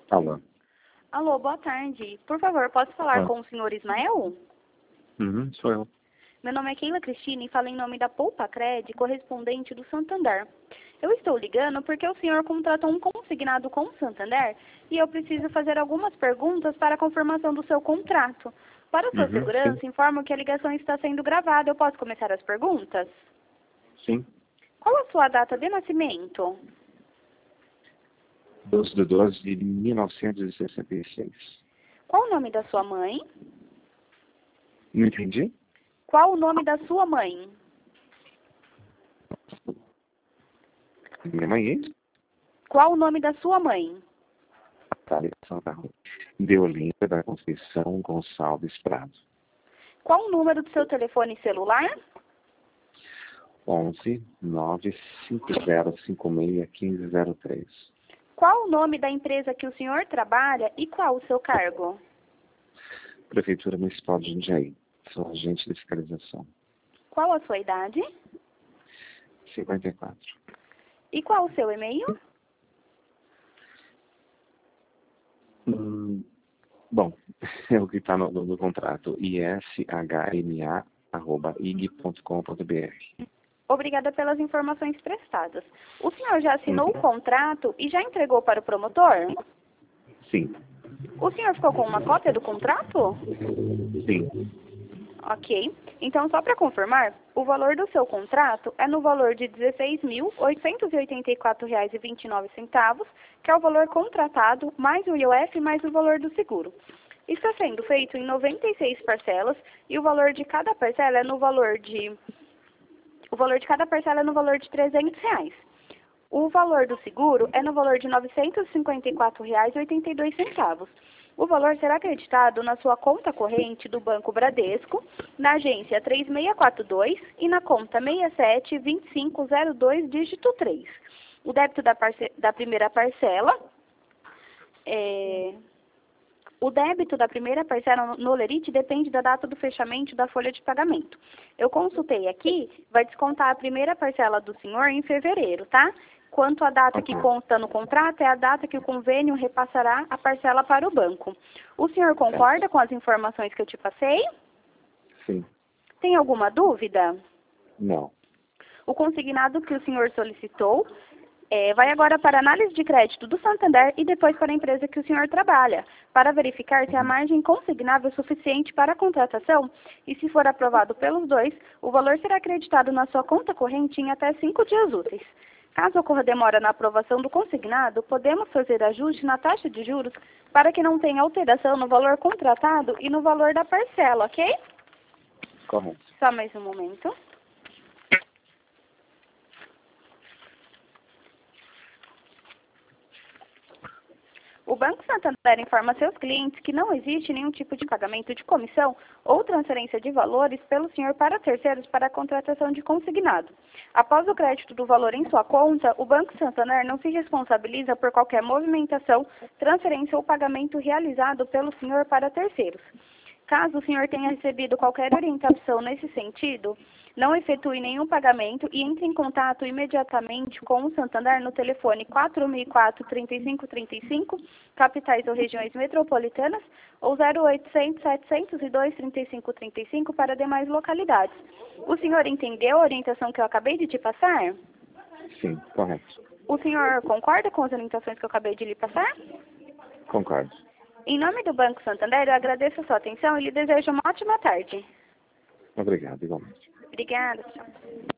Alô. Alô, boa tarde. Por favor, posso falar com o senhor Ismael? Sou eu. Meu nome é Keila Cristina e falo em nome da Poupa-Cred, correspondente do Santander. Eu estou ligando porque o senhor contratou um consignado com o Santander e eu preciso fazer algumas perguntas para a confirmação do seu contrato. Para sua segurança, Sim. informo que a ligação está sendo gravada. Eu posso começar as perguntas? Sim. Qual a sua data de nascimento? 12/12/1966. Qual o nome da sua mãe? Não entendi? Qual o nome da sua mãe? Minha mãe é? Qual o nome da sua mãe? Santa Rua. Deolinda da Conceição Gonçalves Prado. Qual o número do seu telefone celular? 11 95056 1503. Qual o nome da empresa que o senhor trabalha e qual o seu cargo? Prefeitura Municipal de Jundiaí. Sou agente de fiscalização. Qual a sua idade? 54. E qual o seu e-mail? Bom, é o que está no contrato. ishma@ig.com.br. Obrigada pelas informações prestadas. O senhor já assinou o contrato e já entregou para o promotor? Sim. O senhor ficou com uma cópia do contrato? Sim. Ok. Então, só para confirmar, o valor do seu contrato é no valor de R$ 16.884,29, que é o valor contratado, mais o IOF, mais o valor do seguro. Está sendo feito em 96 parcelas e o valor de cada parcela é no valor de... O valor de cada parcela é no valor de R$ 300. O valor do seguro é no valor de R$ 954,82. O valor será acreditado na sua conta corrente do Banco Bradesco, na agência 3642 e na conta 672502, dígito 3. O débito da primeira parcela O débito da primeira parcela no Lerite depende da data do fechamento da folha de pagamento. Eu consultei aqui, vai descontar a primeira parcela do senhor em fevereiro, tá? Quanto à data que consta no contrato, é a data que o convênio repassará a parcela para o banco. O senhor concorda com as informações que eu te passei? Sim. Tem alguma dúvida? Não. O consignado que o senhor solicitou vai agora para a análise de crédito do Santander e depois para a empresa que o senhor trabalha, para verificar se a margem consignável é suficiente para a contratação e, se for aprovado pelos dois, o valor será acreditado na sua conta corrente em até 5 dias úteis. Caso ocorra demora na aprovação do consignado, podemos fazer ajuste na taxa de juros para que não tenha alteração no valor contratado e no valor da parcela, ok? Correto. Só mais um momento. O Banco Santander informa seus clientes que não existe nenhum tipo de pagamento de comissão ou transferência de valores pelo senhor para terceiros para a contratação de consignado. Após o crédito do valor em sua conta, o Banco Santander não se responsabiliza por qualquer movimentação, transferência ou pagamento realizado pelo senhor para terceiros. Caso o senhor tenha recebido qualquer orientação nesse sentido, não efetue nenhum pagamento e entre em contato imediatamente com o Santander no telefone 4004-3535, capitais ou regiões metropolitanas, ou 0800-702-3535 para demais localidades. O senhor entendeu a orientação que eu acabei de te passar? Sim, correto. O senhor concorda com as orientações que eu acabei de lhe passar? Concordo. Em nome do Banco Santander, eu agradeço a sua atenção e lhe desejo uma ótima tarde. Obrigado, igualmente. Obrigada, tchau.